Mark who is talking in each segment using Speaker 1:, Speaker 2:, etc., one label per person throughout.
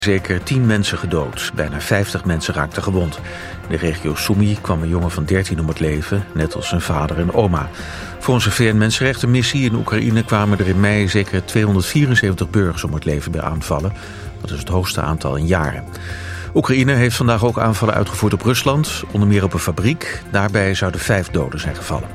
Speaker 1: Zeker 10 mensen gedood. Bijna 50 mensen raakten gewond. In de regio Sumy kwam een jongen van 13 om het leven, net als zijn vader en oma. Volgens een VN-mensenrechtenmissie in Oekraïne kwamen er in mei zeker 274 burgers om het leven bij aanvallen. Dat is het hoogste aantal in jaren. Oekraïne heeft vandaag ook aanvallen uitgevoerd op Rusland, onder meer op een fabriek. Daarbij zouden 5 doden zijn gevallen.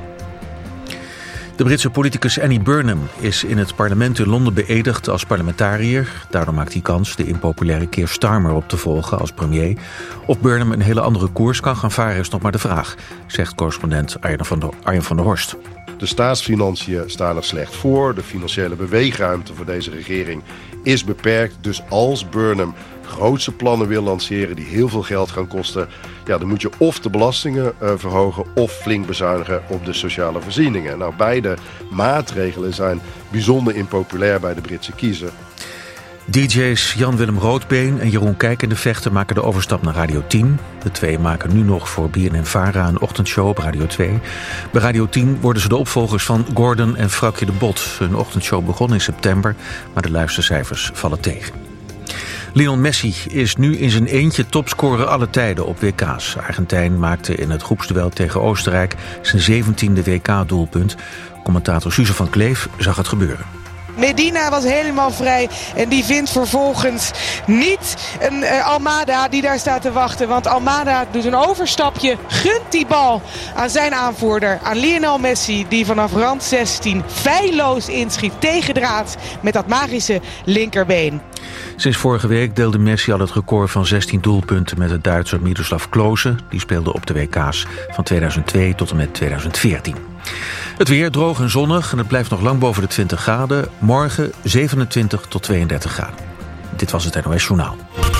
Speaker 1: De Britse politicus Annie Burnham is in het parlement in Londen beëdigd als parlementariër. Daardoor maakt hij kans de impopulaire Keir Starmer op te volgen als premier. Of Burnham een hele andere koers kan gaan varen is nog maar de vraag, zegt correspondent Arjen van der Horst.
Speaker 2: De staatsfinanciën staan er slecht voor. De financiële beweegruimte voor deze regering is beperkt. Dus als Burnham grootse plannen wil lanceren die heel veel geld gaan kosten, ja, dan moet je of de belastingen verhogen of flink bezuinigen op de sociale voorzieningen. Nou, beide maatregelen zijn bijzonder impopulair bij de Britse kiezer.
Speaker 1: DJ's Jan-Willem Roodbeen en Jeroen Kijkendevechter maken de overstap naar Radio 10. De twee maken nu nog voor BNN-Vara een ochtendshow op Radio 2. Bij Radio 10 worden ze de opvolgers van Gordon en Vrakje de Bot. Hun ochtendshow begon in september, maar de luistercijfers vallen tegen. Lionel Messi is nu in zijn eentje topscorer alle tijden op WK's. Argentijn maakte in het groepsduel tegen Oostenrijk zijn 17e WK-doelpunt. Commentator Suze van Kleef zag het gebeuren.
Speaker 3: Medina was helemaal vrij en die vindt vervolgens niet een Almada die daar staat te wachten. Want Almada doet een overstapje, gunt die bal aan zijn aanvoerder, aan Lionel Messi. Die vanaf rand 16 feilloos inschiet tegen draad met dat magische linkerbeen.
Speaker 1: Sinds vorige week deelde Messi al het record van 16 doelpunten met de Duitser Miroslav Klose. Die speelde op de WK's van 2002 tot en met 2014. Het weer droog en zonnig en het blijft nog lang boven de 20 graden. Morgen 27 tot 32 graden. Dit was het NOS Journaal.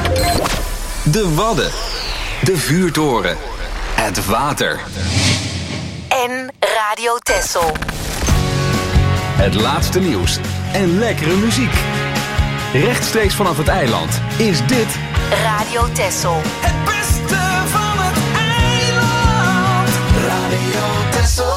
Speaker 4: De Wadden. De vuurtoren. Het water.
Speaker 5: En Radio Texel.
Speaker 4: Het laatste nieuws en lekkere muziek. Rechtstreeks vanaf het eiland is dit
Speaker 5: Radio Texel.
Speaker 6: Het beste van het eiland. Radio Texel.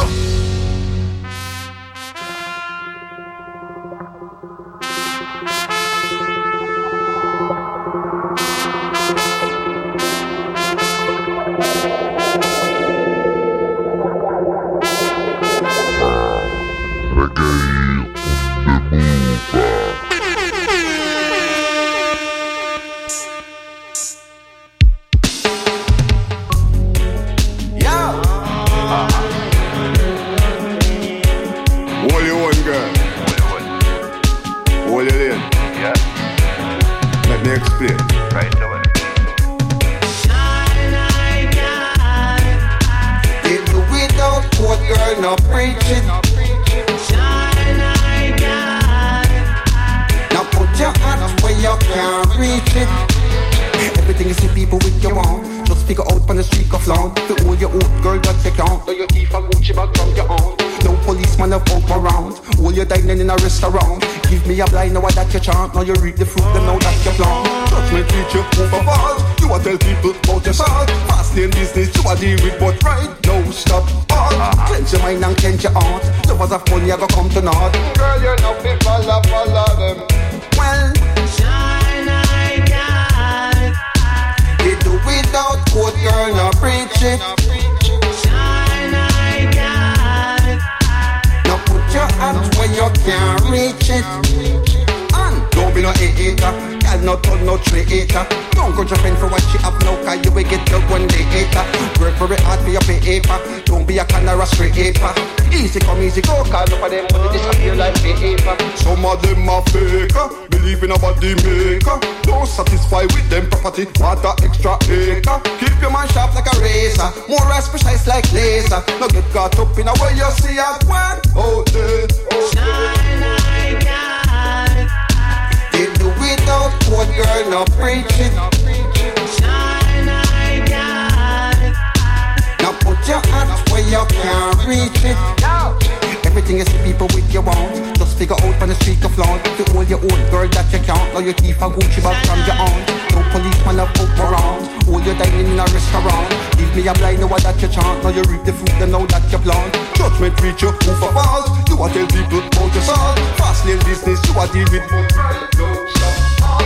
Speaker 7: Now you reap the fruit, them know that you plant. Judgment reach you overfall. You a tell people about your salt. Fast lane business, you a deal with but right. No stop, all. Cleanse your mind and cleanse your heart. Lovers of fun, you go come to naught. Girl, you're not be follow them. Well, shine like God. They do without quote, girl, not preach it. Shine like God. Now put your hands where you can't reach it. Don't be no hater, girl no turn no traitor. Don't go to friend for what she have now, cause you will get your one day hater. Work very hard for your paper, don't be a canara scraper. Easy come easy go, cause up of them money disappear like paper. Some of them are faker, believe in a body maker. Don't satisfy with them property, want a extra acre. Keep your man sharp like a razor, more as precise like laser. No get caught up in a way you see a one out there. Shine like God. They do without quote, girl, no preaching. Shine like God. Now put your hands where you can't reach it. Everything is the people with you want. Just figure out on the street of flaunt. To hold your own girl that you can't. Now your teeth are Gucci bag from your aunt. No policeman up around. Hold you dining in a restaurant. Give me a blind know that you chant. Now you reap the fruit and know that you plant. Judgment reach you, move for falls. You a tell people about your salt. Fast lane business, you a deal with.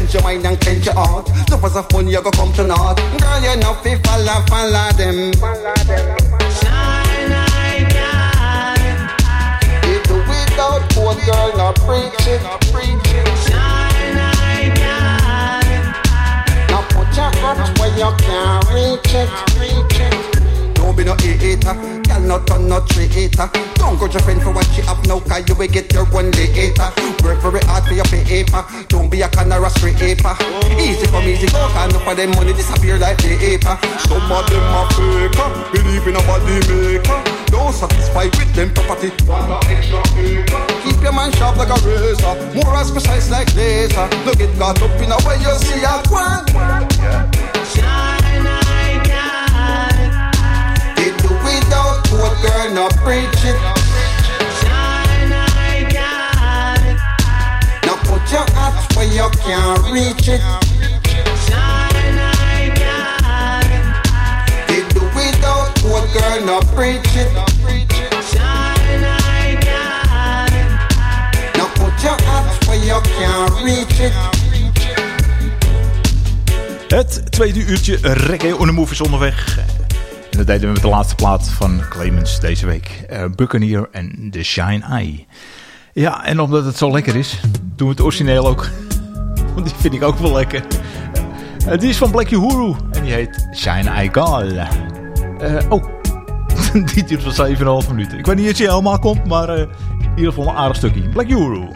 Speaker 7: clench your mind and clench your heart. So for some fun you go come to naught. Girl, you know fi follow them. Shine eye guy. You do without poor girl, not preaching. Shine eye guy. Now put your hands where you can reach it. Don't be no hater, girl not turn no traitor. Don't go to your friend for what you have now, cause you will get your one later. Work very hard for your paper, don't be a canary scraper. Easy come easy go, cause enough of them money disappear like paper. Some of them are faker, believe in a body maker. Don't satisfy with them property, keep your man sharp like a razor, more as precise like laser. Look it got up in a way you see a one. Shine eye guy. It do without poor girl, not preach it. Shine eye guy. Now put your hat where you can't reach it. Shine eye guy. It do without poor girl, not preach it. Shine eye guy. Now put your hat where you can't reach it.
Speaker 8: Het tweede uurtje Reggae on the Move is onderweg. En dat deden we met de laatste plaat van Clemens deze week. Buccaneer en The Shine Eye. Ja, en omdat het zo lekker is, doen we het origineel ook. Want die vind ik ook wel lekker. Die is van Black Uhuru. En die heet Shine Eye Girl. Die duurt wel 7,5 minuten. Ik weet niet of je helemaal komt, maar in ieder geval een aardig stukje. Black Uhuru.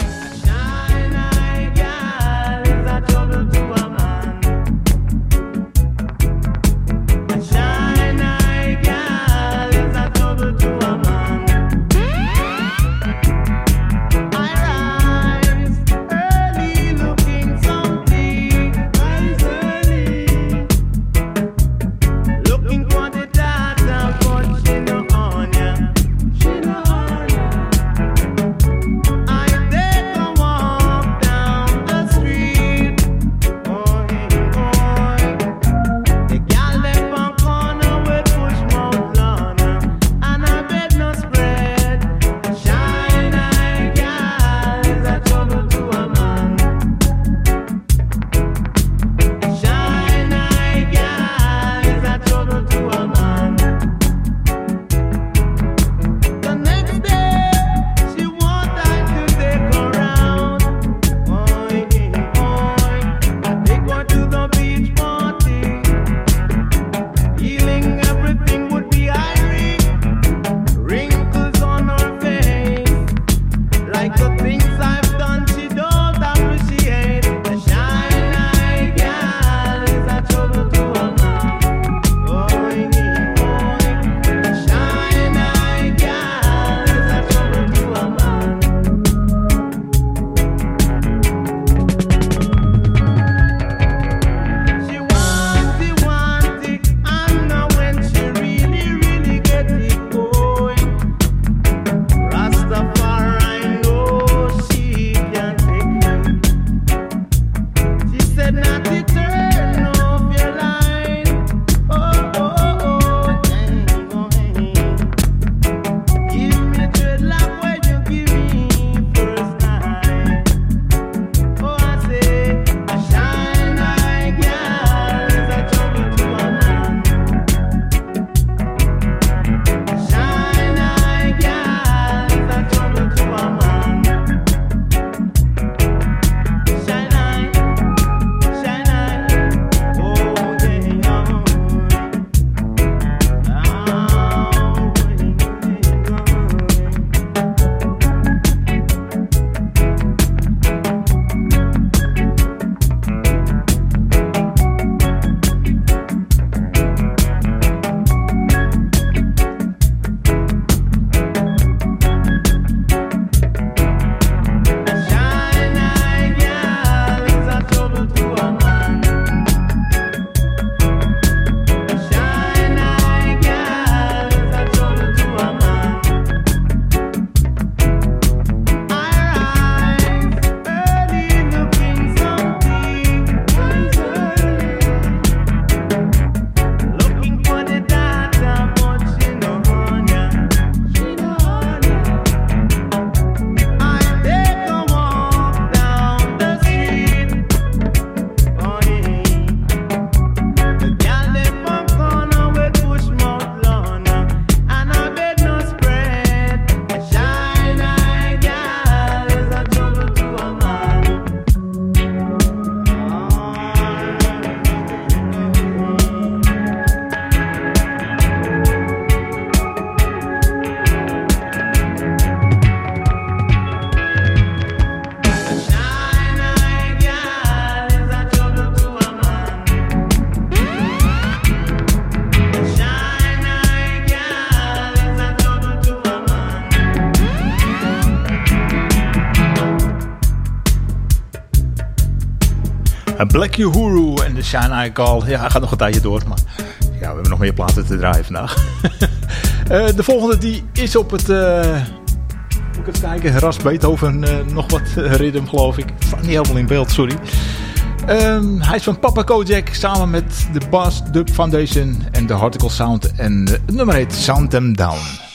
Speaker 8: Black Uhuru en de Shine Eye Call. Ja, hij gaat nog een tijdje door, maar ja, we hebben nog meer platen te draaien vandaag. De volgende die is op het... moet ik even kijken, Ras Beethoven, nog wat rhythm geloof ik. Het staat niet helemaal in beeld, sorry. Hij is van Papa Kojak samen met de Bass Dub Foundation en de Harticle Sound. En het nummer heet Sound Them Down.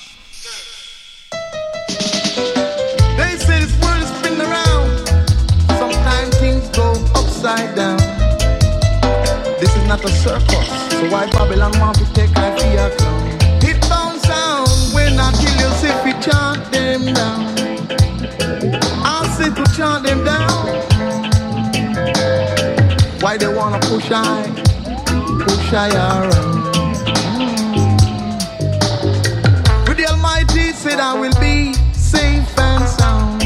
Speaker 9: They say this world is spinning around. Sometimes things go upside down. This is not a circus, so why Babylon want to take I fear clown? It bound sound when I kill you, say we chant them down. I say to chant them down. Why they wanna push I around? With the Almighty said I will be safe and sound.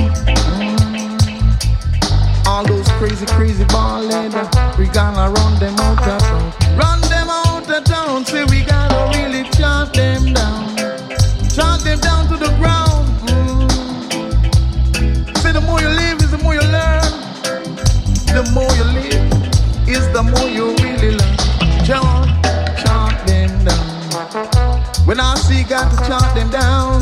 Speaker 9: All those crazy ballad, we gonna run them out of town. Run them out of town, say we gotta really chant them down. Chant them down to the ground. Say the more you live is the more you learn. The more you live is the more you really learn. Chant them down. When I see got to chant them down.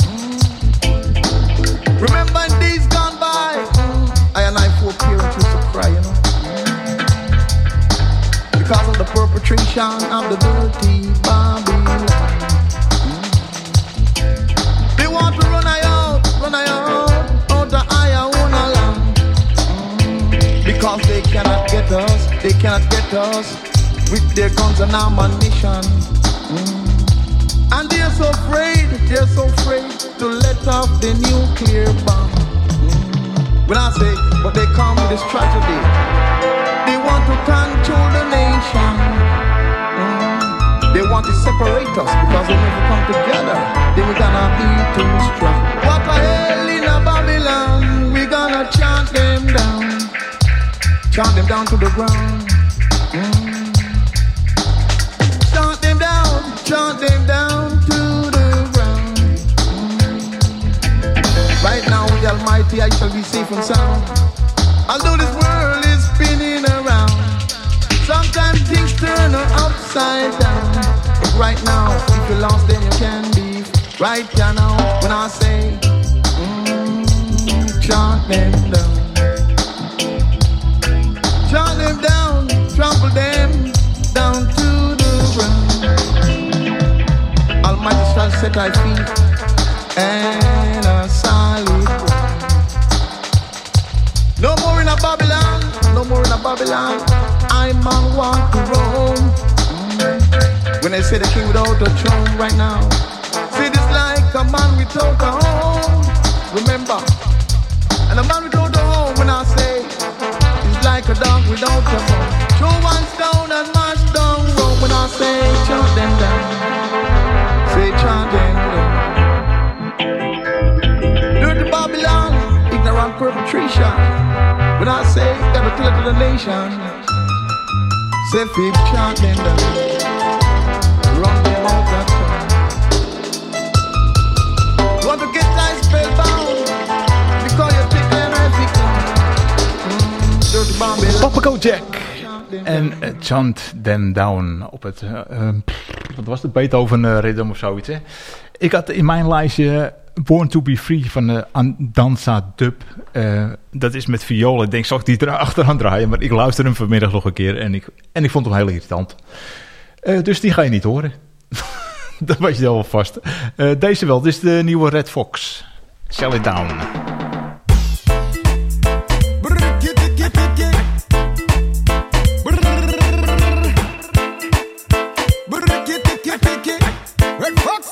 Speaker 9: Remember in days gone by, I and I four parents used to cry, you know, because of the perpetration of the dirty Babylon. They want to run I out of our own land. Because they cannot get us with their guns and ammunition. And they're so afraid to let off the nuclear bomb. When I say, but they come with this tragedy, they want to control the nation. They want to separate us because they never come together. Then we're gonna be too strong. What the hell in a Babylon? We're gonna chant them down. Chant them down to the ground. Chant them down to the ground. Right now with the Almighty I shall be safe and sound. Although this world is spinning around, sometimes things turn upside down. But right now, if you're lost then you can be right here now. When I say, chant them down. Chant them down, trample them down to the ground. Almighty shall set thy feet and a solid ground. No more in a Babylon, no more in a Babylon. I'm on want to roam. When they say the king without a throne right now, see this like a man without a home. Remember, and a man without a home, when I say like a dog without a bone. Throw one stone and mash down Rome. When I say chant them down, say chant them down. Dirty Babylon, ignorant perpetration. When I say gotta tell it to the nation, say fib chant them down, run them out of town. Want to get nice spellbound because you take them every clown.
Speaker 8: Papa Kojak en Chant Them Down op het, wat was het, Beethoven rhythm of zoiets, hè? Ik had in mijn lijstje Born to be Free van de Danza Dub. Dat is met violen. Ik denk, zal ik die achteraan draaien? Maar ik luister hem vanmiddag nog een keer en ik vond hem heel irritant. Dus die ga je niet horen. Dat was je al vast. Deze wel, dit is de nieuwe Red Fox. Shell It Down.
Speaker 9: Red Fox,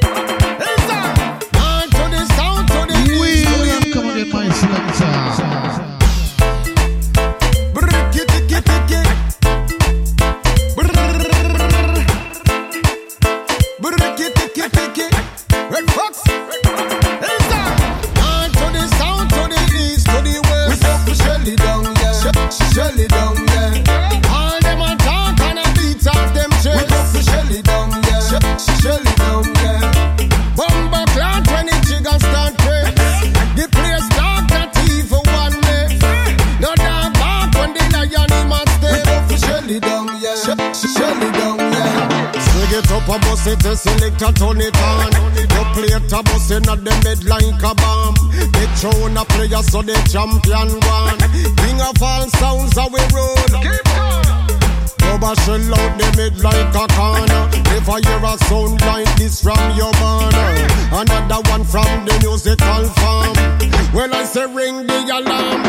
Speaker 9: on to the sound, to the William, come on, get my selector. Red Fox, on to the
Speaker 10: up a bus it a select a turn it on. No play it a bus in a them head like a bomb. They throw a player so the champion won. King of all sounds how we roll. Rubber shell out the mid like a corner. If I hear a sound like this from your corner, another one from the musical farm. When I say ring the alarm,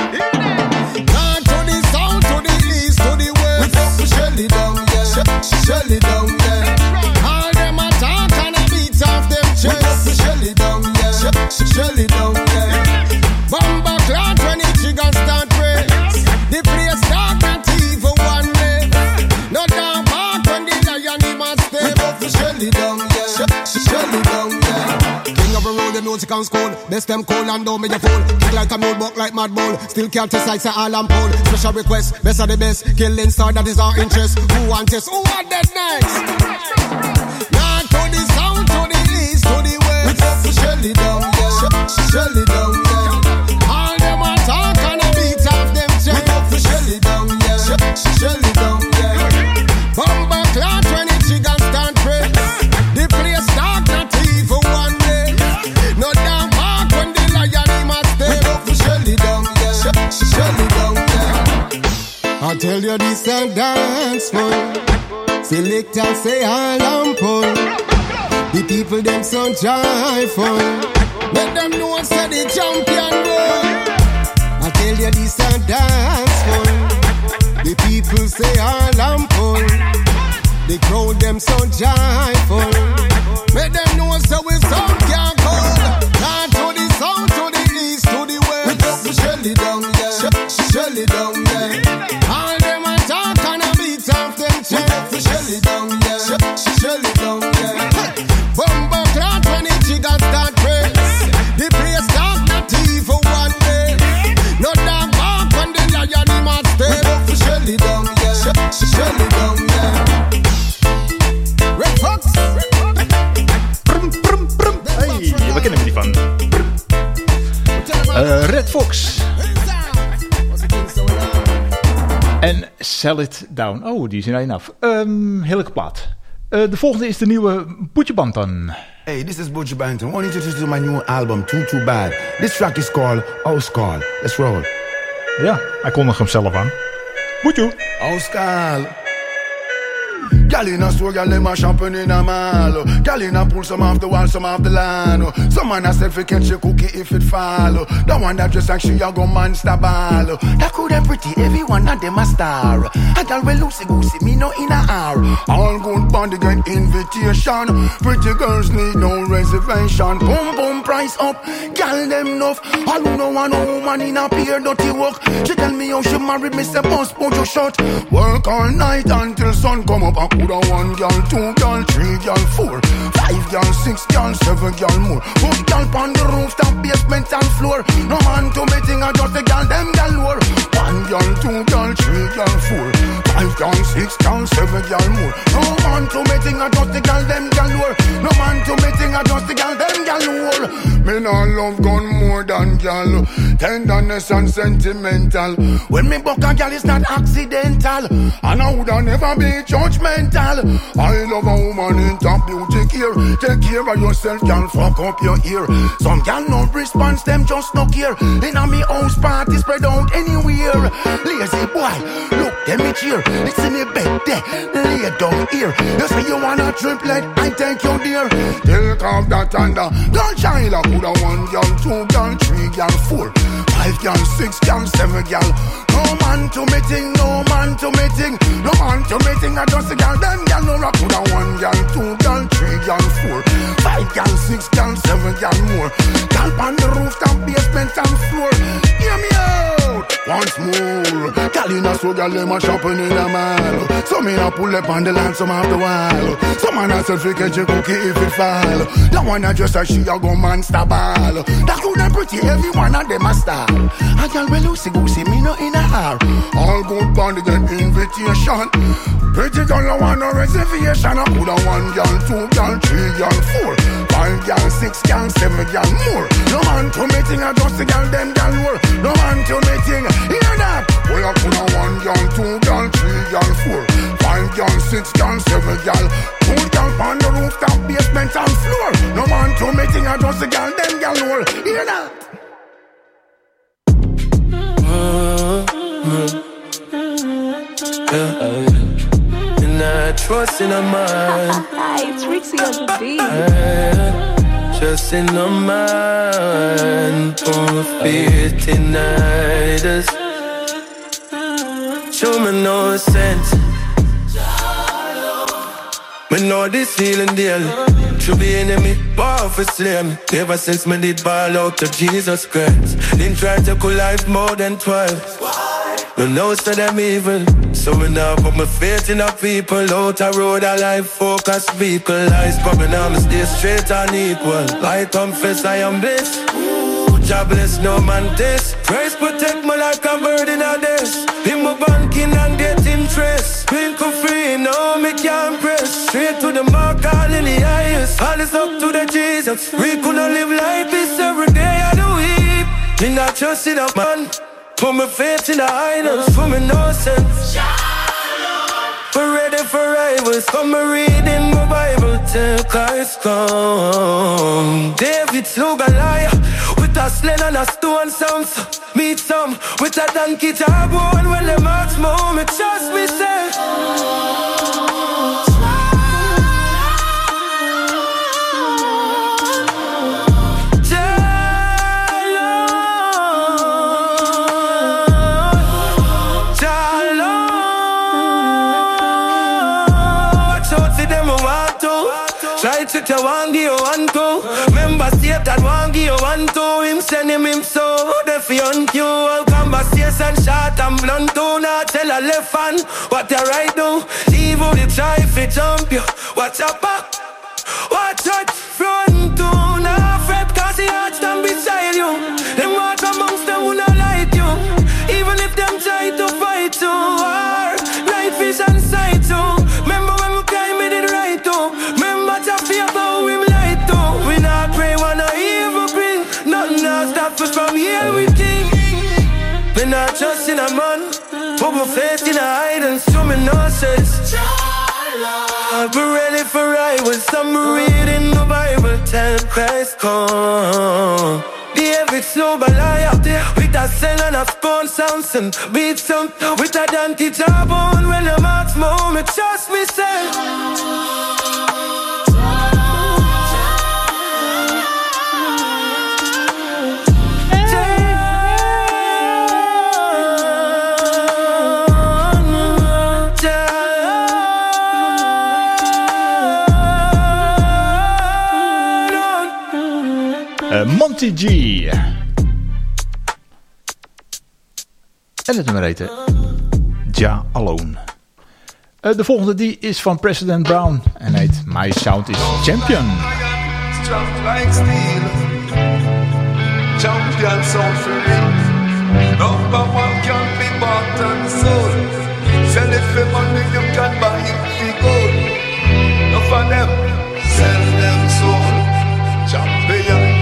Speaker 10: down to the south, to the east, to the west. We shell it down, yeah. Shell it down, yeah. All them attack and a beat off them chest. We shell it down, yeah. Shell it down, yeah. Bomba clout when the trigger start race. The place dark not even one way. No down back when the lion he must stay. We shell it down, yeah. Shell it down, yeah. King of the road, the music and school. Best them cool and don't make you fool. Kick like a mule, buck like mad bull. Still can't test like say all and pull. Special request, best of the best. Killing star, that is our interest. Who want this? Who want that next? North to the south, to the east, to the west. We shell it down, yeah. Shell it down, yeah. All them attack and a beat off them chest. We shell it down, yeah. Shell it down, yeah. Bomba clout when the trigger start press. The place dark, not even one way. No damn park when the lion he must stay. We shell it down, yeah. Shell it down, yeah. I tell you this a dance fun. Select and say all and pull. The people them so joyful. Let them know say the champion roll. I tell you this a dance fun. The people say all and pull. The crowd them so joyful. Let them know so we sound can't call. Down to the south, to the east, to the west. We shell it down, yeah. Shell it down, yeah. All them attack and a beat off them chest. We shell it down, yeah. Shell it down, yeah. Bumbo clout when the trigger start press. The place dark not even one day. No dark back when the lion he must stay. We shell it down, yeah. Shell it down, yeah. Red Fox.
Speaker 8: Hey, we kennen hem niet van. Red Fox. En Sell It Down. Oh, die is in één af. Heerlijke plaat. De volgende is de nieuwe Butcher Banton.
Speaker 11: Hey, this is Butcher Banton. I want to introduce you to my new album, Too Bad. This track is called House Call. Let's roll.
Speaker 8: Ja, hij kondigt hem zelf aan. Butcher.
Speaker 11: House Call. Gal in a store, gal them a shopping in a mall. Gal in a pull some off the wall, some off the land. Some man a said fi catch a cookie if it fall. The one that just like she a go monster ball. That could them pretty, every one of them a star. A gal well loosey goosey, me no in a hour. All good body get invitation. Pretty girls need no reservation. Boom boom price up, gal them enough. All who know one woman in a peer dirty work. She tell me how she married me, say boss put your shot. Work all night until sun come up. Coulda 1 girl, 2 girl, 3 girl, 4 5 girl, 6 girl, 7 girl more. Put girl on the rooftop, basement and floor. No man to me thing, I just a girl, them girl lower. 1 girl, 2 girl, 3 girl, 4 5 girl, 6 girl, 7 girl more. No man to me thing, I just a girl, them girl lower. No man to me thing, I just a girl, them girl lower. Me nah love gun more than girl. Tenderness and sentimental. When me buck a girl, it's not accidental. And I woulda never be judgmental. I love a woman in top beauty care. Take care of yourself, girl, fuck up your ear. Some girl no response, them just no care. In a me house party spread out anywhere. Lazy boy, look, them me cheer. It's in the bed there, lay down here. You say you wanna triplet, I take you there. Take off that under. Girl child, I coulda 1 girl, 2 girl, 3 girl, 4 5 girl, 6 girl, 7 girl. No man to me thing, no man to me thing. No man to me thing, I just a girl. Them girl no rock, coulda 1 girl, 2 girl, 3 girl, 4 5 girl, 6 girl, 7 girl more. Girl on the rooftop, basement and floor. Hear me out once more. Girl in a store, girl them a shopping in a mall. Some in a pull up on the land, some off the wall. Some man a sell fi catch a cookie if it fall. The one a just a she a go monster ball. That good and pretty, every one of them a star. A girl well loosey goosey, me no in a hour. All good body get invitation. Pretty girl I want no reservation. I coulda 1 girl, 2 girl, 3 girl, 4 5 girl, 6 girl, 7 girl more. No man to me thing, I just a girl, them girl more. No man to me thing, hear that? Well I coulda 1 girl, 2 girl, 3 girl, 4 5 girl, gal, 6 gal, 7 gal. 2 gal on the rooftop, basement and floor. No man to me thing, I just a gal, them gal roll. Hear that?
Speaker 6: And I trust in a man.
Speaker 12: It's Rixie on the beat.
Speaker 6: Trust in a man who faith in idols. Show me no sense. Me know this feeling daily. Should be enemy, bar for slam. Ever since me did ball out to Jesus Christ. Didn't try to cool life more than twice. No know so them evil. So me now put my faith in the people. Out a road a life focus vehicle. Eyes coming on me stay straight and equal. I confess I am blessed. Jobless, no man test. Christ protect me like a bird in a desk. In my banking and get interest. Pink free, no me can't press. Straight to the mark, all in the highest. All is up to the Jesus. We couldn't live like this every day I do weep. Me not trust in a man. Put my faith in the idols. For me no sense. We're ready for rivals. Come reading my Bible till Christ come. David slew Goliath with a sling and a stone sounds. Meet some with a donkey jawbone. When the marks move me, trust me, say. Try to tell one give you one two. Remember state that one give you one two. Him send him so deaf on you. All conversation short and blunt too. Now tell a left hand what you right do. Evil they try to jump you. Watch your back, watch out front too. Now fret cause the heart stand beside you. Them walk amongst them who not like you. Even if them try to fight you. Or night vision sight too. Remember when we came in it right too. From here we king. Me not trust in a man. Put my faith in a idols. Show me no sense. Be ready for rivals. I'm reading the Bible. Tell Christ come. David slow Goliath with a cell and a spawn sounds and beat some with a donkey jawbone. When the marks move me, trust me, say.
Speaker 8: Monty G. En het nummer heet Ja Alone. De volgende die is van President Brown en heet My Sound is Champion.
Speaker 13: Strong like steel. Champion sound for me. Number one can be bought and sold. Sell it for money, you can buy it for gold. No for them, sell them soul. Champion.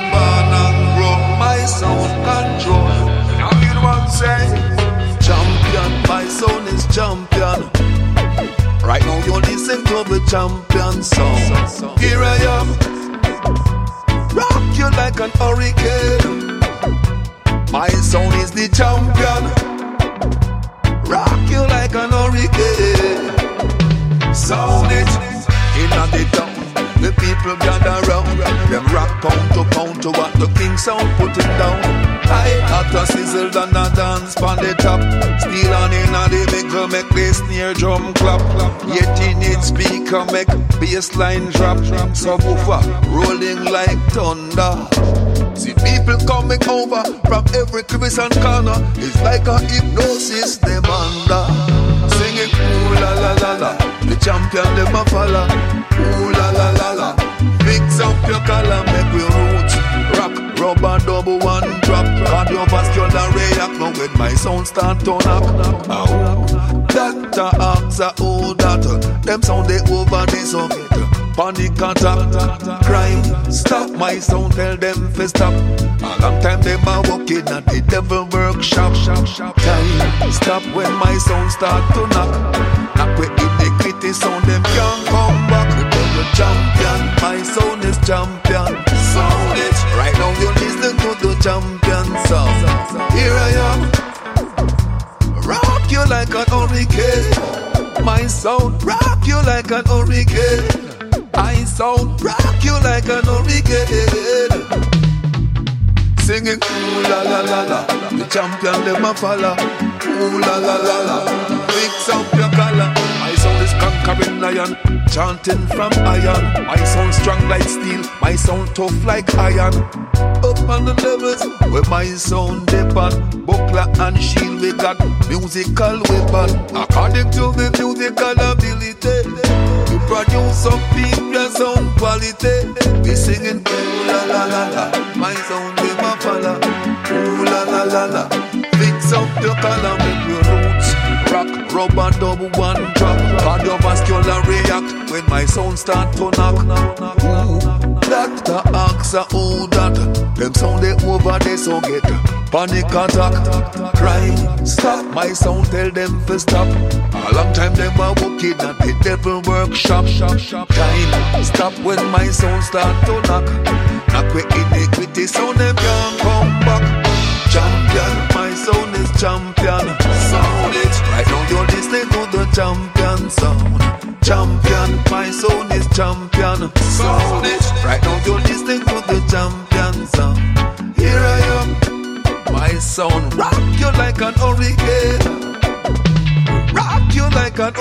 Speaker 13: My sound control. Now you want to say champion, my sound is champion. Right now you listen to the champion song. Here I am, rock you like an hurricane. My sound is the champion. Rock you like an hurricane. Sound it in the town. The people gather round, them rock pound to what the king sound put it down. I hotter sizzle than a dance on the top. Steel on in a the middle make the snare drum clap. Yet in it speaker make bassline drop. Subwoofer rolling like thunder. See people coming over from every crevice and corner. It's like a hypnosis them under. Singing ooh la la la la. The champion them a follow. Ooh la la la la. Fix up your collar, make we roots. Rock, rubber, double one drop. Cardiovascular react now with my sound start turn up. Oh, Dr. Axa, oh that. Them sound they over this socket. Panic attack, crime, stop my sound, tell them to stop. A long time they are working at the devil workshop. Time, stop when my sound start to knock. Knock we in the My sound rock you like an hurricane. I sound rock you like an hurricane. Singing ooh la la la la, the champion them a follow. Ooh la la la la, mix up your color. My sound is conquering lion, chanting from iron. My sound strong like steel, my sound tough like iron. Up on the levels where my sound depend, buckler and shield we got musical weapon. According to the musical ability, we produce some people sound quality. We singing ooh la la la la, my sound them a follow. Ooh la la la la, fix up the color, make your roots rock, rubber double one drop. Cardiovascular react when my sound start to knock. Ooh, Dr. Axa, who that? Them sound they over they so get panic attack. Crime stop, my sound tell them to stop. A long time them a working at the devil workshop. Time stop when my sound start to knock. Knock with iniquity, sound them can't come back. Champion, my sound is champion. Sound it, right now you're listening to the champion sound. Champion, my sound is champion. Sound it, right now you're listening to the champion sound. Here I am, my sound rock you like an hurricane. Rock you like an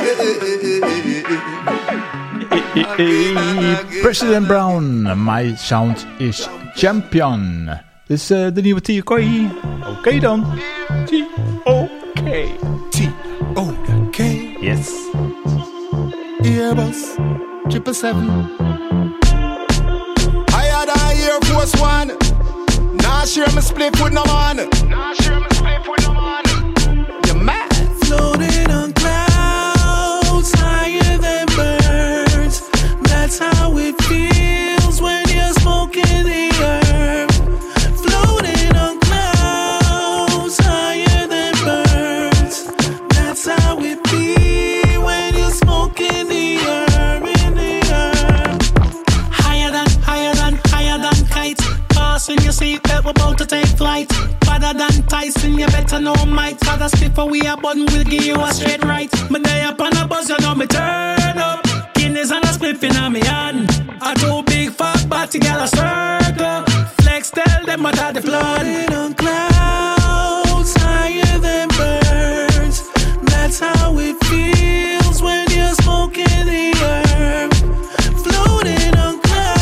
Speaker 13: hurricane.
Speaker 8: President Brown, my sound is champion. Dit is de nieuwe T.O.K. Oké dan. T.O.K.
Speaker 10: T.O.K.
Speaker 8: Yes.
Speaker 10: Airbus 777. I had a Air Force One. Nah, share my split with no man. You're mad.
Speaker 14: Floating on clouds higher than birds. That's how it feels when you're smoking the herb. Floating on clouds higher than birds. That's how it be when you're smoking the herb in the herb. Higher than kites. Fasten your seatbelt, we're about to take flight. Father than Tyson, you better know Mike. Father skip for we a button, we'll give you a straight right. Me day up on a bus, you know me turn up. Guinness and a spliff in me hand. A two big fat body gal a circle. Flex tell them what are the flood. On clouds higher than birds. That's how it feels when you're smoking the herb. Floating on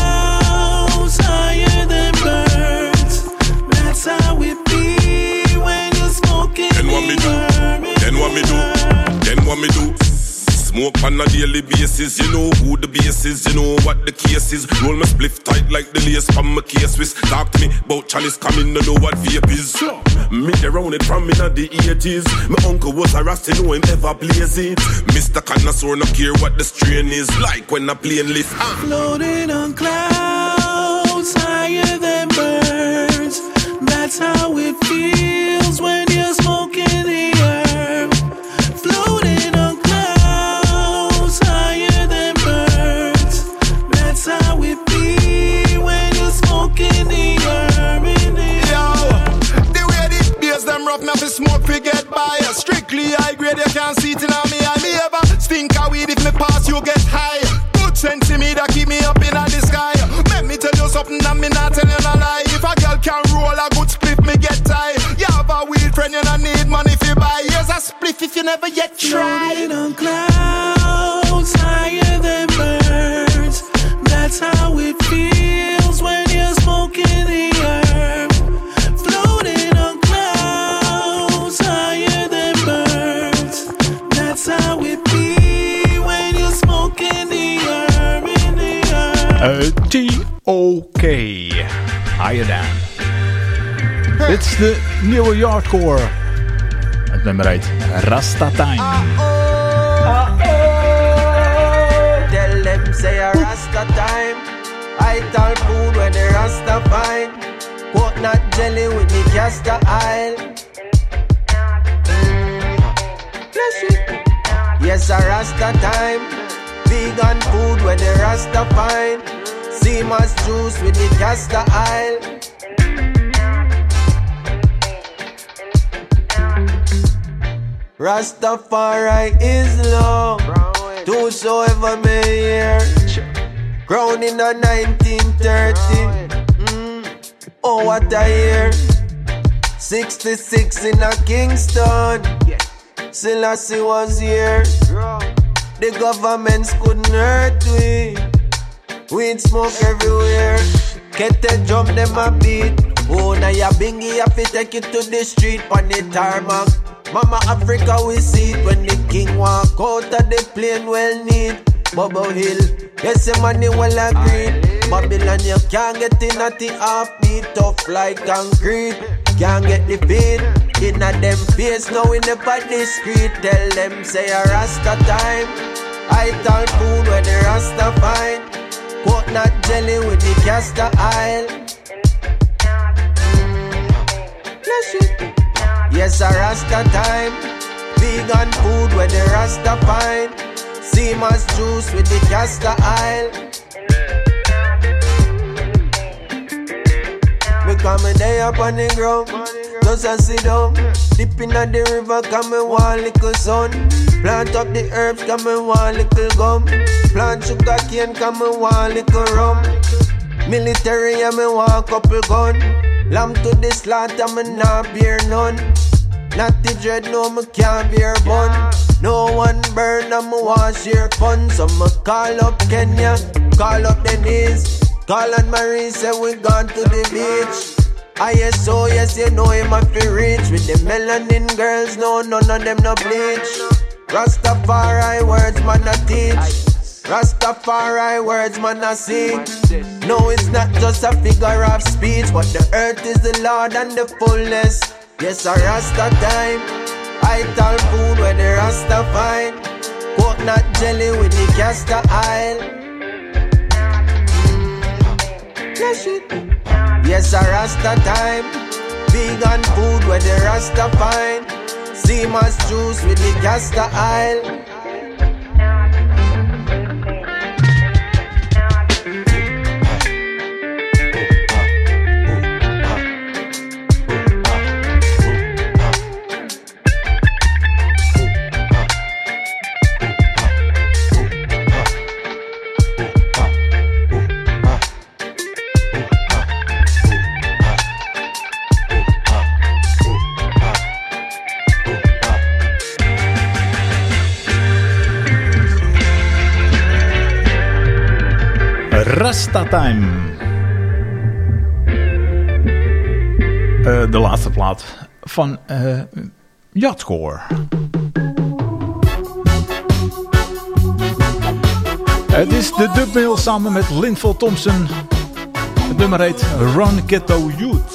Speaker 14: clouds higher than birds. That's how it be when you're smoking the herb.
Speaker 15: Then what me do? Smoke on a daily basis, you know who the base is, you know what the case is. Roll my spliff tight like the lace from my case with. Talk to me about chalice coming, to know what vape is. Me around it from in the 80s. My uncle was a Rasta, know him ever blazing. Mr. Connoisseur no care what the strain is. Like when a plane lift.
Speaker 14: Floating on clouds higher than birds. That's how it feels when you're smoking the herb. Floating on clouds higher than birds. That's how it be when you're smoking the herb in the
Speaker 10: Yo, the way the beers them rough, me have to smoke fi get by. Strictly high grade, you can't see it in me. I me ever stink a weed if me pass, you get high. Good sense in me that keep me up in the sky. Let me tell you something and me not tell you a lie. If a girl can roll a good split, me get tight. You have a weed friend, you don't need money if you buy. Here's a split if you never yet tried.
Speaker 14: Floating on clouds higher than birds. That's how it feels when you're smoking the herb. Floating on clouds higher than birds. That's how it be when you're smoking the herb in the herb.
Speaker 8: T.O.K. Higher than. Dit is de nieuwe Yardcore. Het nummer heet Rasta Time.
Speaker 16: Tell them say a Rasta time. I tell food when the Rasta fine. Coconut jelly with the castor oil. Yes, a Rasta time. Vegan food when the Rasta fine. Seamus juice with the castor oil. Rastafari is love. Whosoever may hear. Crowned in a 1930. Oh, what a year. 66 in a Kingston. Selassie was here. The governments couldn't hurt we. Weed smoke everywhere. Kete jump them a beat. Oh, now ya bingy have to take you to the street on the tarmac. Mama Africa we see it when the king walk out of the plane well neat. Bubble Hill, yes the money well agreed. Babylon you can't get in at the offbeat. Tough like concrete, can't get the beat. In a them face now in the body street. Tell them say a Rasta time. I tell food where the Rasta find. Coconut jelly with the castor oil. Yes, a Rasta time. Vegan food where the Rasta find. Seamas juice with the castor oil. Me come day up on the ground, just a sit down. Dipping at the river, come and want little sun. Plant up the herbs, come and want little gum. Plant sugar cane, come and want little rum. Military, and me want couple gun. Lamb to the slaughter, me not bear none. Not the dread, no, me can't bear bun. No one burn, and me want share fun. So me call up Kenya, call up Denise. Call on Marie, say we gone to the beach. ISO, yes, you know him a fi reach. With the melanin girls, no, none of them no bleach. Rastafari words, man, a teach. Rastafari words, man, I sing. No, it's not just a figure of speech, but the earth is the Lord and the fullness. Yes, a Rasta time. I tell food where the Rasta find. Coconut jelly with the castor oil. Yes, a Rasta time. Vegan food where the Rasta find. Seamas juice with the castor oil.
Speaker 8: Rasta Time. De laatste plaat van Yachtcore. Het is de dubmail samen met Linval Thompson. Het nummer heet Run Ghetto Youth.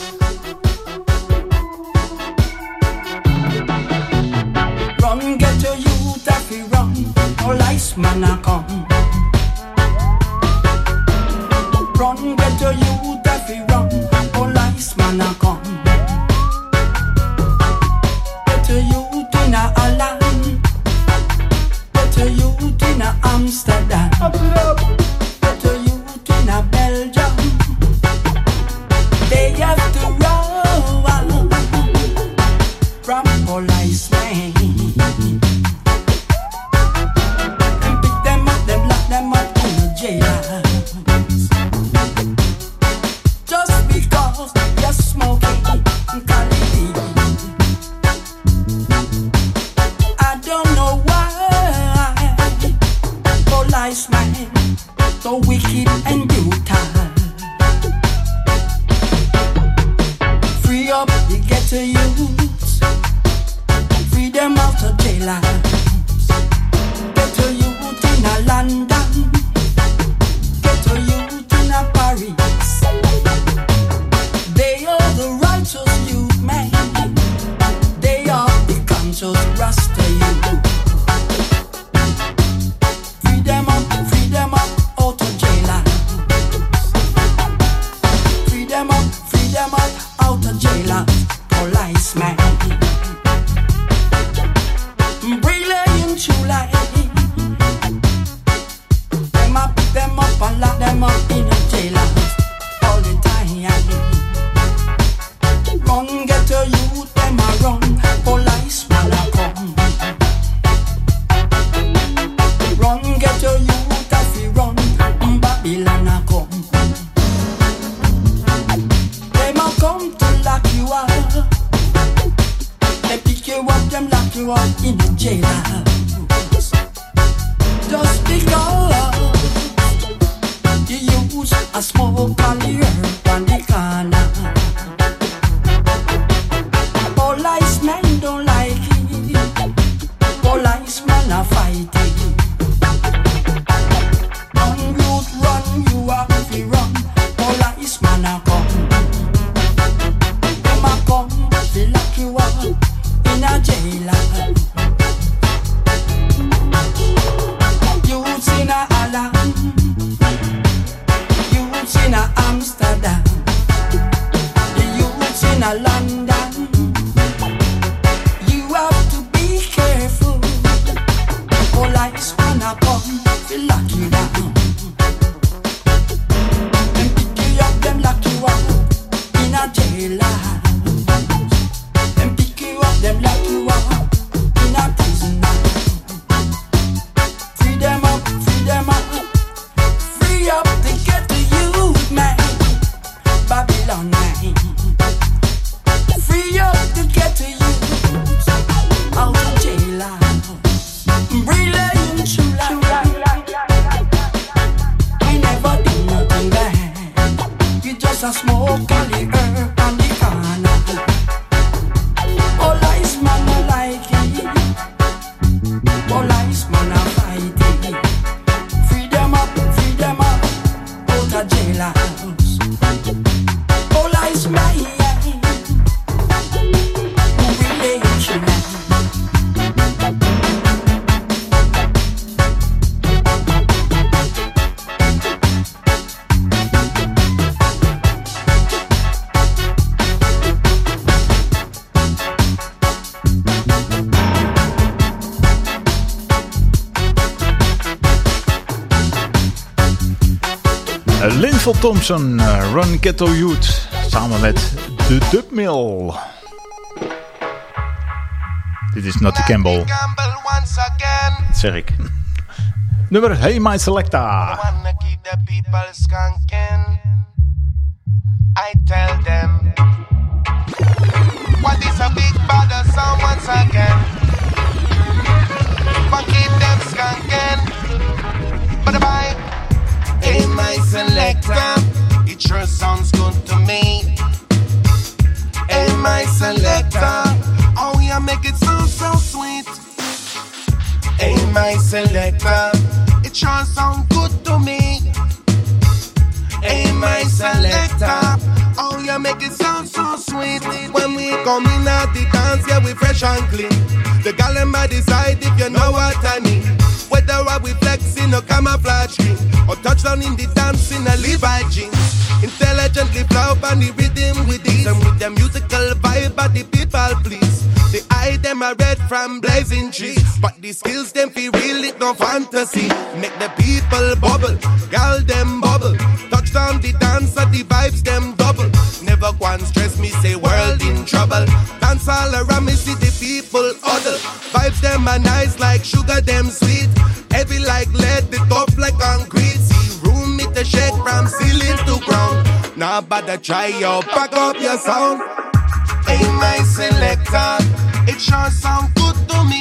Speaker 17: Run Ghetto Youth, if you run, all ice man a come. Run, get your youth if you run, all ice man a come. Get your youth in a Holland, get your youth in a Amsterdam, get your youth in a Belgium. They have to run from all ice man. And pick them up, them lock them up in a jail. So wicked and brutal. Free up the ghetto youths, free them out of jail. Ghetto youth in a London, ghetto youth in a Paris. They are the righteous youth, man. They are the conscious Rasta youth. Free them up out of jail. Free them up out of jail. Policeman. Bring a smoke on the herb on the corner. All ice man I like it. All ice man I fight it. Free them up out of jailhouse. All ice man, who will let you know?
Speaker 8: Linval Thompson, Run Ghetto Youth, samen met de Dubmill. Dit is Natty Campbell. Dat zeg ik. Nummer Hey My Selecta.
Speaker 18: I tell them what is a big bother song once again. But keep them skanking. But bye. Hey my selector, it sure sounds good to me. Hey my selector, oh yeah, make it sound so sweet. Hey my selector, it sure sounds good to me. Hey my selector, oh yeah, make it sound so sweet. When we come in at the dance, yeah, we fresh and clean. The gal them by the side if you know what I mean. Whether we flexing or camouflage screen, or touchdown in the dance in a Levi jeans. Intelligently flow on the rhythm with ease, and with the musical vibe of the people please. The eye them are red from blazing trees, but the skills them feel real, it no fantasy. Make the people bubble, gal them bubble. Touchdown the dance and the vibes them double. Never go and stress me, say world in trouble. Dance all around me, see the people huddle. Vibes them are nice like sugar, them sweet. Heavy like lead, the tough like concrete. See room me to shake from ceiling to ground. Now bother try yo, pack up your sound. Hey my selector, it sure sound good to me.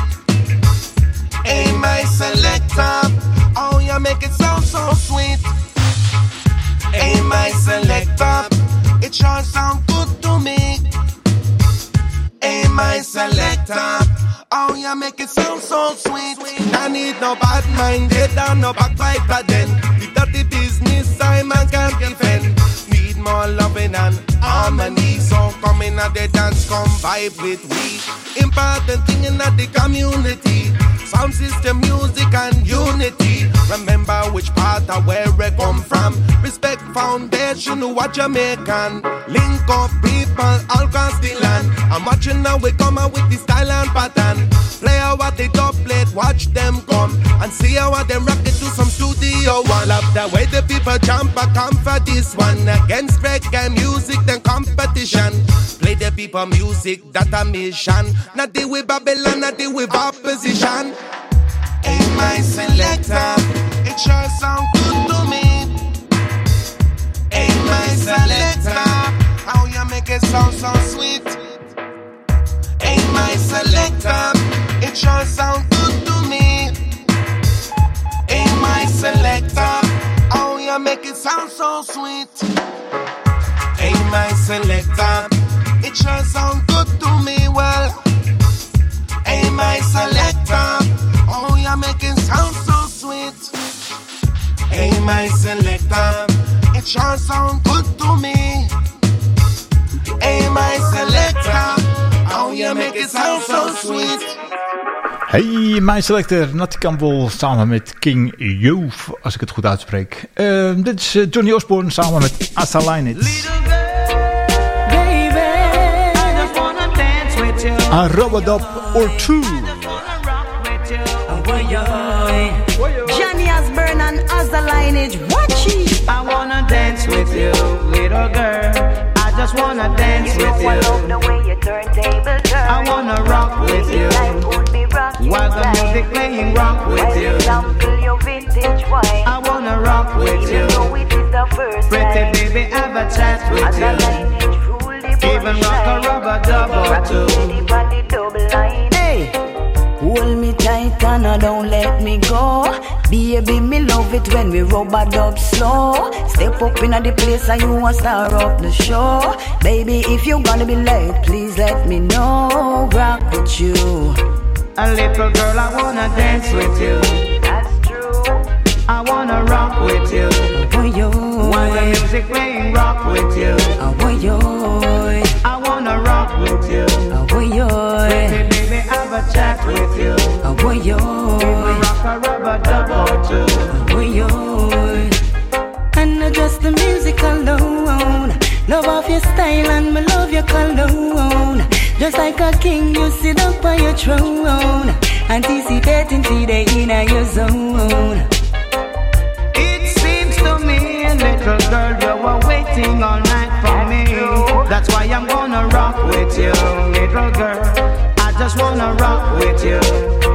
Speaker 18: Hey my selector, oh yeah, make it sound so sweet. Hey my selector, it sure sound good to me. Hey my selector, oh yeah, make it sound so sweet. I need no bad minded and no backbiter then. The dirty business Simon can't defend. Need more loving and harmony. So come in at the dance, come vibe with we. Important thing in the community. Sound system, music and unity. Remember which part of where we come from. Respect foundation, what Jamaican. Link up people all across the land. I'm watching now we come out with the style and pattern. Play out what they top plate, watch them come. And see how them rock it to some studio one. Love the way the people jump and come for this one. Against reggae music, then competition. Play the people music, that a mission. Not deal with Babylon, not deal with opposition. Hey my selector, it sure sound good to me. Hey my selector, how you make it sound so sweet. Hey my selector, it sure sound good to me. Hey my selector, how you make it sound so sweet. Hey my selector, it sure sound good to me. Well, hey my selector, oh you make it sound so sweet. Hey my selector, it sure sound good to me. Hey my selector, oh you make it sound so sweet.
Speaker 8: Hey, mijn selector Natty Campbell samen met King Youth, als ik het goed uitspreek. Dit is Johnny Osborne samen met Asalainit. A rub-a-dub or two.
Speaker 19: Johnny Osborne and Asalainit, watch it.
Speaker 20: I wanna dance with you, little girl. I just wanna dance with you.
Speaker 19: I love the way your turntable turn.
Speaker 20: I wanna rock with you. While the music playing, rock with you.
Speaker 19: Your vintage wine.
Speaker 20: I wanna rock with you.
Speaker 19: It is the first
Speaker 20: pretty baby, have a chat with you. Even rock a rubber double too.
Speaker 19: Hey, hold me tight and
Speaker 17: now don't let me go. Baby, me love it when we rub a dub slow. Step up in the place and you want star up the show. Baby, if you gonna be late, please let me know. Rock with you.
Speaker 20: A little girl, I wanna dance with you.
Speaker 19: That's true.
Speaker 20: I wanna rock with you. While the music playing, rock with you.
Speaker 17: I
Speaker 20: wanna rock with you. Pretty baby, have a chat with you. Even rock a rubber dub or two.
Speaker 17: And not just the music alone. Love off your style and me love your cologne. Just like a king, you sit up on your throne, anticipating for the inner your zone.
Speaker 20: It seems to me, little girl, you were waiting all night for me. That's why I'm gonna rock with you, little girl. I just wanna rock with you.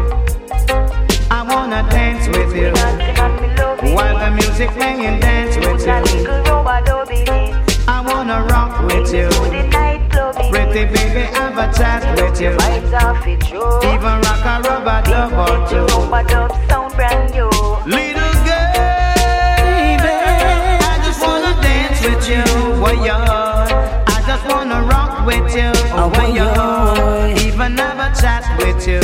Speaker 20: I wanna dance with you. While the music playing, dance with you. I wanna rock with you. Pretty baby, have a chat with you. Even rock a rubber dub or two.
Speaker 19: Sound brand new.
Speaker 20: Little girl, I just wanna dance with you. I just wanna rock with you. Even have a chat with you.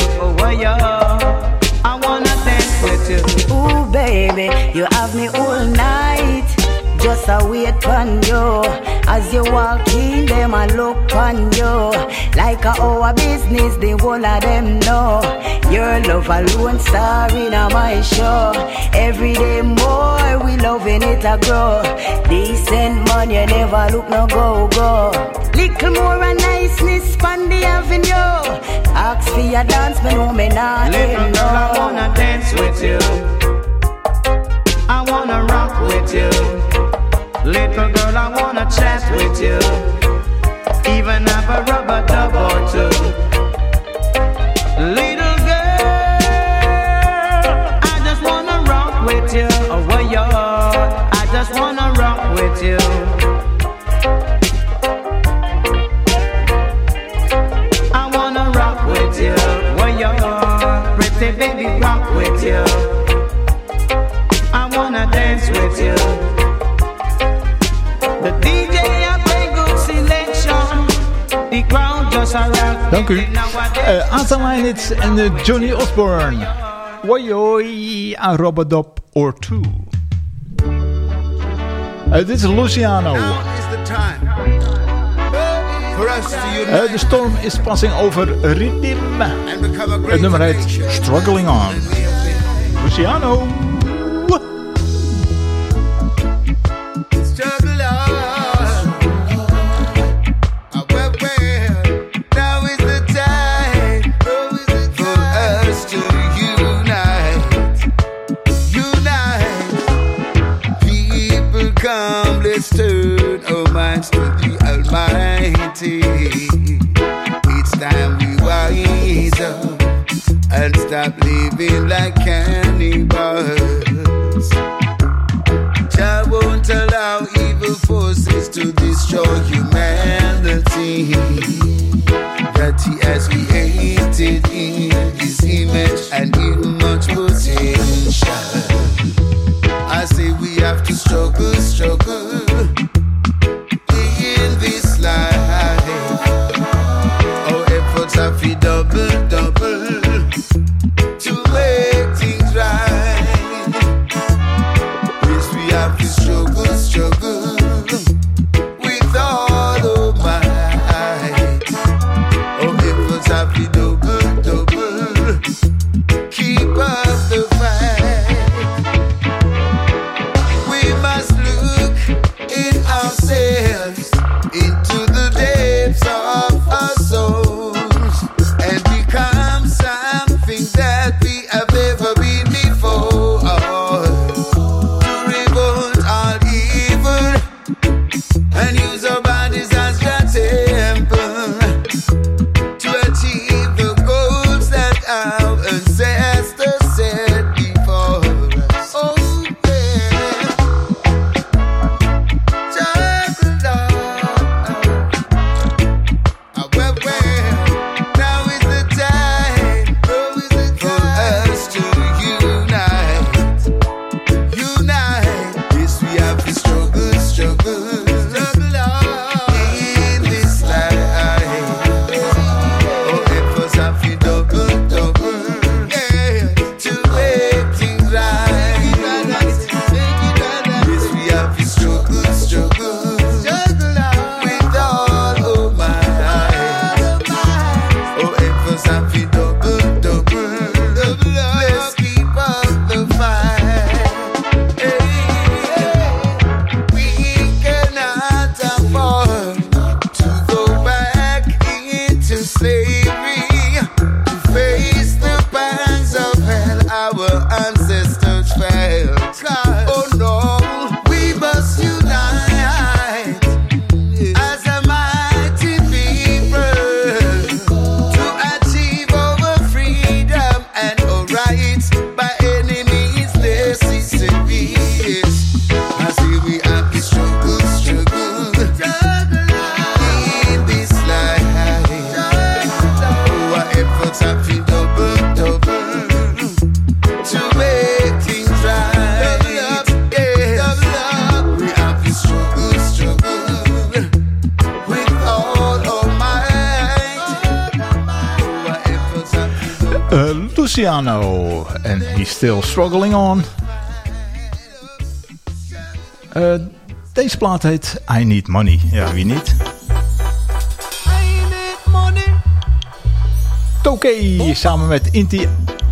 Speaker 20: I wanna dance with you.
Speaker 17: Ooh, baby, you have me all night. Just a wait on you. As you walk in, them a look on you. Like our business, the whole of them know. Your love alone star in my show. Every day more, we loving it a grow. Decent man, you never look no go. Little more a niceness on the avenue. Ask for your dance, me know me not.
Speaker 20: Little girl, I wanna dance with you. I wanna rock with you. Little girl, I wanna chat with you. Even have a rubber dub or two. Little girl, I just wanna rock with you. I just wanna rock with you. I wanna rock with you. Pretty baby, rock with you. I wanna dance with you. The DJ I play good selection. The crowd just around.
Speaker 8: Dank u. Aanstaan Hits en Johnny Osborne. Woi, a rubber-dub or two. Dit is Luciano. De storm is passing over Riddim. Het nummer heet Struggling On. Luciano.
Speaker 13: Turn our minds to the Almighty. It's time we wise up and stop living like cannibals. Jah won't allow evil forces to destroy humanity that He has created in His image and in much potential. I say we have to struggle in this life. Our efforts have to double to make things right. Yes, we have to struggle with all of might. Our efforts have to double
Speaker 8: Luciano. En he's still struggling on. Deze plaat heet I Need Money. Ja, wie niet? Tokay samen met Inti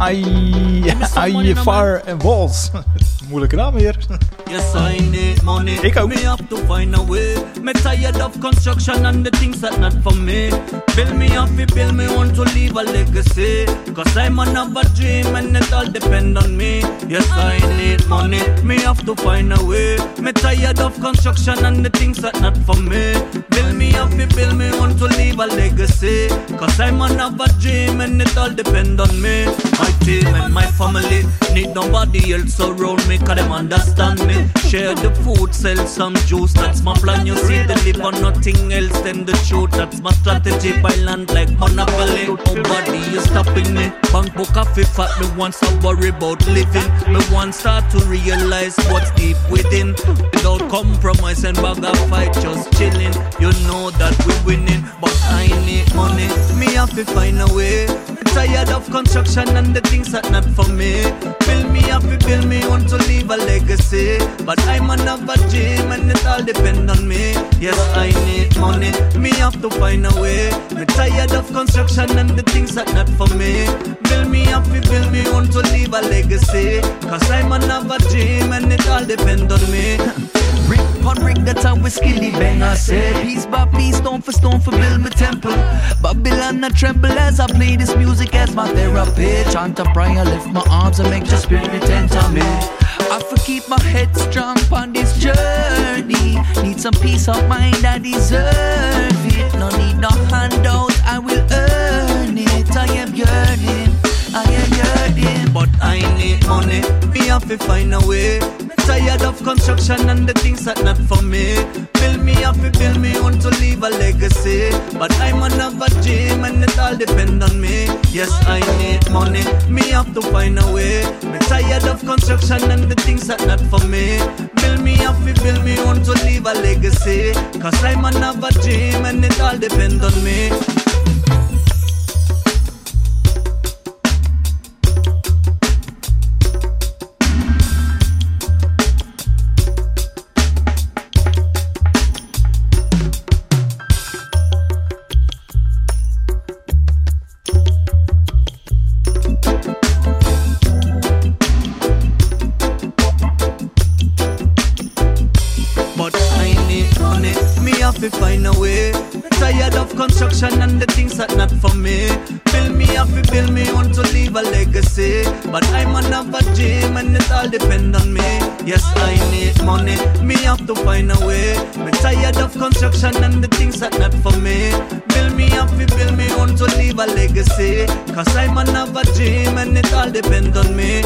Speaker 8: Aifar en Walls. Moeilijke naam weer.
Speaker 21: Yes, I need money.
Speaker 8: Ik ook.
Speaker 21: Me have to find a way. Me tired of construction and the things that not for me. Build me up, build me, want to leave a legacy. Cause I'm on a dream and it all depend on me. Yes, I need money. Me have to find a way. Me tired of construction and the things that not for me. Build me up, build me, want to leave a legacy. Cause I'm on a dream and it all depend on me. My team and my family need nobody else around me. Cause them understand me. Share the food, sell some juice. That's my plan, you see. They live on nothing else than the truth. That's my strategy. By land like Monopoly. Nobody is stopping me. Bank book coffee fat. Me want to worry about living. Me want start to realize what's deep within. Without compromise and bag of fight, just chilling. You know that we're winning. But I need money. Me have to find a way. I'm tired of construction and the things that not for me. Build me up, build me, want to leave a legacy. But I'm another dream and it all depend on me. Yes, I need money. Me have to find a way. I'm tired of construction and the things that not for me. Build me up, build me, want to leave a legacy. Cause I'm another dream and it all depend on me. Rick on Rick, that's how we skilly bang. I say piece by piece, stone for build my temple. Babylon I tremble as I play this music as my therapy. Chant a prayer, lift my arms and make the spirit enter me. I have to keep my head strong on this journey. Need some peace of mind, I deserve it. No need no handout, I will earn it. I am yearning, but I need money. Me have to find a way. Tired of construction and the things that not for me. Build me up, build me, want to leave a legacy. But I'm another dream and it all depend on me. Yes, I need money. Me have to find a way. Me tired of construction and the things that not for me. Build me up, build me, want to leave a legacy. Cause I'm another dream and it all depend on me. To find a way. Tired of construction and the things that not for me. Build me up, build me, want to leave a legacy. But I'm another dream and it all depend on me. Yes, I need money. Me have to find a way. Me tired of construction and the things that not for me. Build me up, build me, want to leave a legacy. Cause I'm another dream and it all depend on me.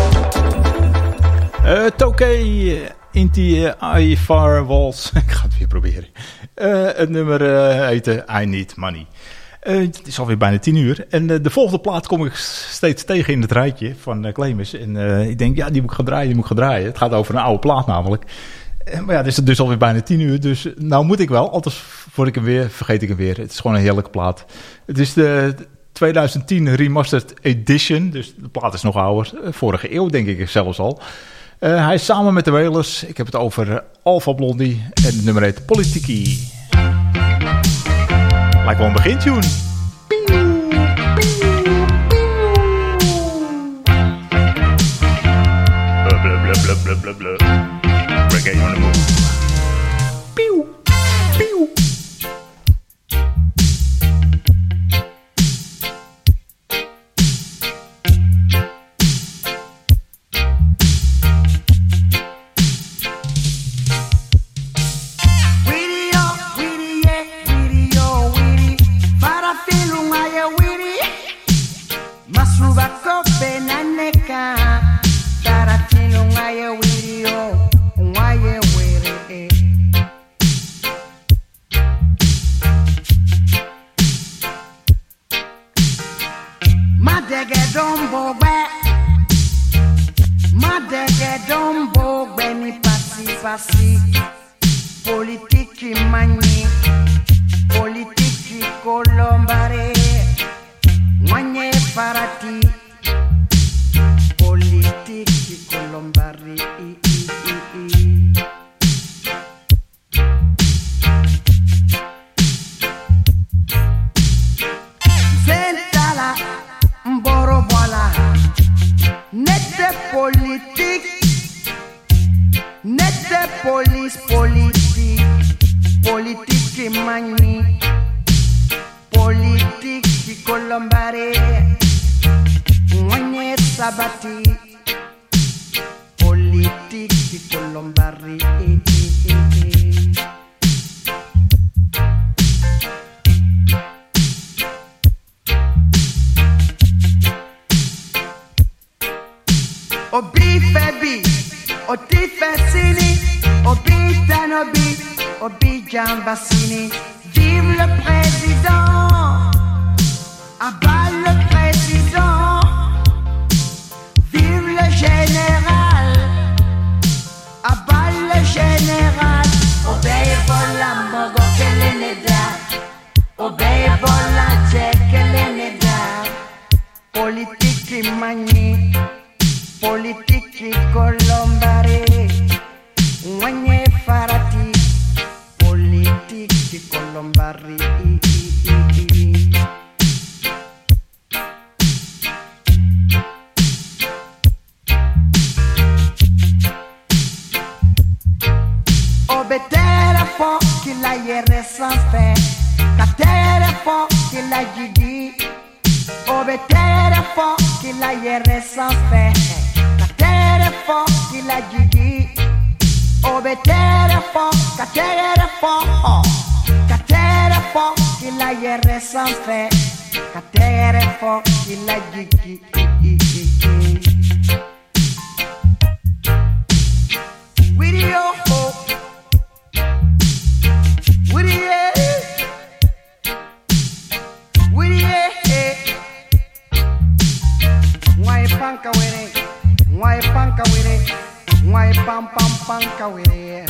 Speaker 8: Tokay, Inti Aifar Walls. Ik ga het weer proberen. Het nummer heette I Need Money. Het is alweer bijna 10 uur. En de volgende plaat kom ik steeds tegen in het rijtje van Clemens. En ik denk, ja, die moet ik gaan draaien. Het gaat over een oude plaat namelijk. Maar ja, het is dus alweer bijna 10 uur. Dus nou moet ik wel. Anders vergeet ik hem weer. Het is gewoon een heerlijke plaat. Het is de 2010 Remastered Edition. Dus de plaat is nog ouder. Vorige eeuw denk ik zelfs al. Hij is samen met de Wailers. Ik heb het over Alpha Blondie. En het nummer heet Politiki. Lijkt wel een begintune. Reggae on the move. Pew, pew.
Speaker 20: Politici magni, politici colombare, magne parati, politique. Net de police politique. Politique qui manie. Politique qui colombare. Moigné sabati. Politique qui colombare. Obi febi, oti fesini, obi tanobi, obi jambasini. Vive le président, abat le président. Vive le général, abat le général. Obey bola mogo keleneda, obey bola che keleneda. Politique mani. Politiki colombare, Wanye farati. Politiki colombare. Obetere fo ki la yere sans fait, katere fo ki la jidi. Obetere fo ki la yere sans fait. Fo ki la jigi, obetere fo, katere fo, katere fo ki la yere sans fait, katere fo ki la jigi. Video ho, video, video, why panka wene? Why panka with it? Why pam pam panka with it?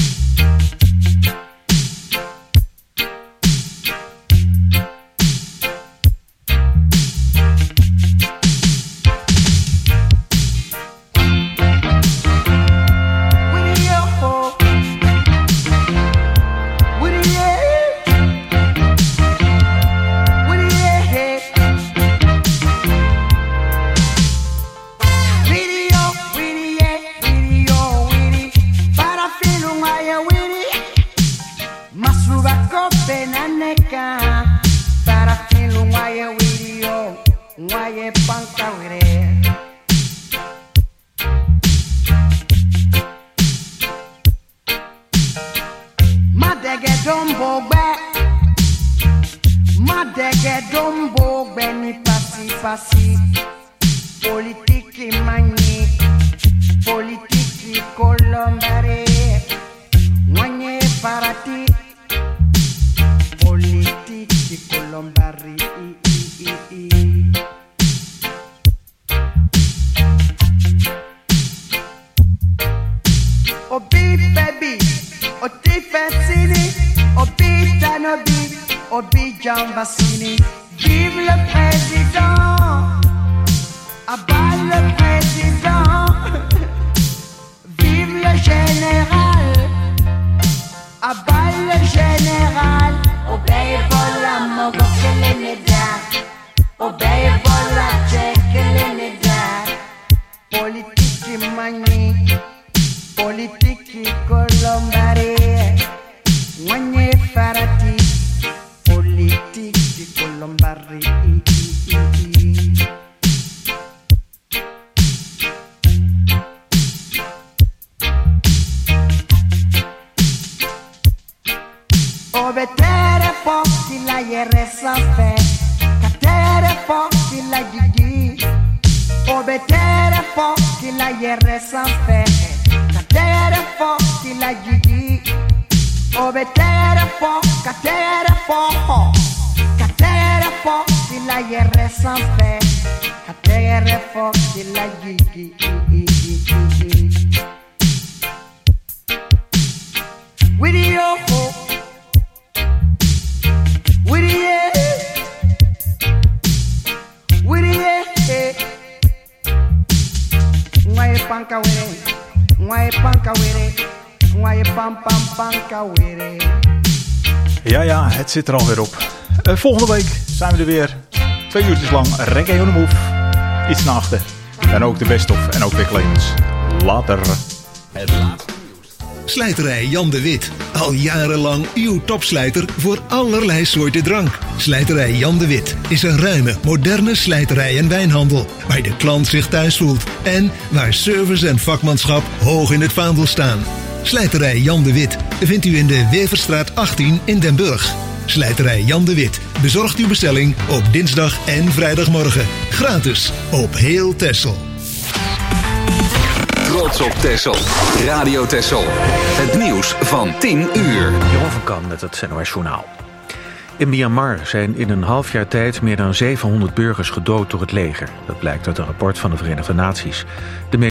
Speaker 20: Politiki mani, politiki colombare, Wanye farati. Politiki colombare. Obi baby, oti fesini, obi tanobi, obi jambasini. Vive le président, abat le président. Vive le général, abat le général. Obey bola mogo keleneda, obey bola che keleneda. Politiki mani, politiki colombare, Wanye farati. Politiki colombare. Obetere fo ki la yere sans fait, katere fo ki la jigi. Obetere fo ki la yere sans fait, katere fo ki la jigi. Obetere fo, katere fo, katere fo ki la yere sans fait, katere fo ki la jigi. Video ho. Panka with it, why panka with it, why pam pam panka with it.
Speaker 8: Ja, het zit er alweer op. Volgende week zijn we er weer. 2 uurtjes lang reggae on the move. Iets naar achter. En ook de best of en ook weer Clemens. Later.
Speaker 4: Het laatste nieuws.
Speaker 2: Slijterij Jan de Wit. Al jarenlang uw topslijter voor allerlei soorten drank. Slijterij Jan de Wit is een ruime, moderne slijterij en wijnhandel. Waar de klant zich thuis voelt. En waar service en vakmanschap hoog in het vaandel staan. Slijterij Jan de Wit vindt u in de Weverstraat 18 in Den Burg. Slijterij Jan de Wit bezorgt uw bestelling op dinsdag en vrijdagmorgen. Gratis op heel Texel.
Speaker 4: Trots op Texel. Radio Texel. Het nieuws van 10 uur.
Speaker 1: Jeroen van Kan met het NOS Journaal. In Myanmar zijn in een half jaar tijd meer dan 700 burgers gedood door het leger. Dat blijkt uit een rapport van de Verenigde Naties. De